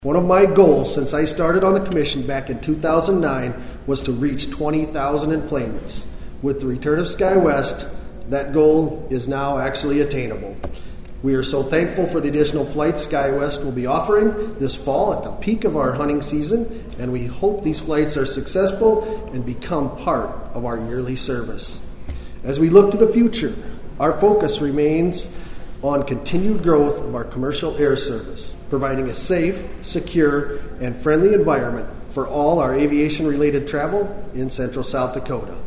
One of my goals since I started on the commission back in 2009 was to reach 20,000 enplanements. With the return of SkyWest, that goal is now actually attainable. We are so thankful for the additional flights SkyWest will be offering this fall at the peak of our hunting season, and we hope these flights are successful and become part of our yearly service. As we look to the future, our focus remains on continued growth of our commercial air service, providing a safe, secure, and friendly environment for all our aviation-related travel in Central South Dakota.